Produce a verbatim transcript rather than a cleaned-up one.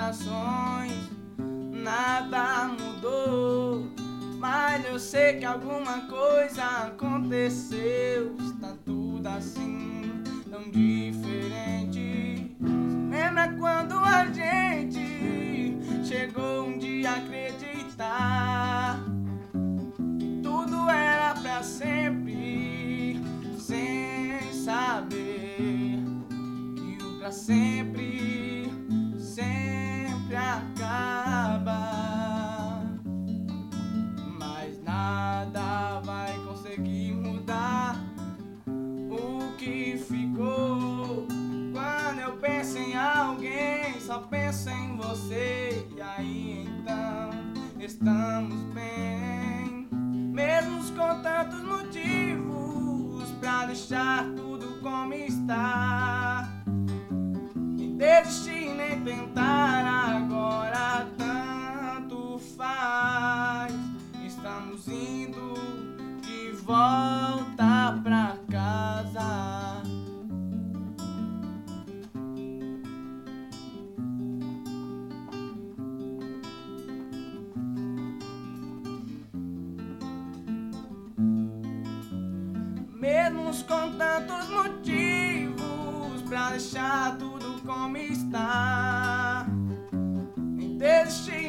corações, nada mudou, mas eu sei que alguma coisa aconteceu. Está tudo assim, tão diferente. Lembra quando a gente chegou um dia a acreditar que tudo era pra sempre, sem saber que o pra sempre sempre acaba. Mas nada vai conseguir mudar o que ficou. Quando eu penso em alguém, só penso em você. E aí então estamos bem, mesmo com tantos motivos pra deixar tudo como está, nem desistir nem tentar. Agora tanto faz, estamos indo de volta pra casa. Mesmo com tantos motivos pra deixar tudo como está, nem desistir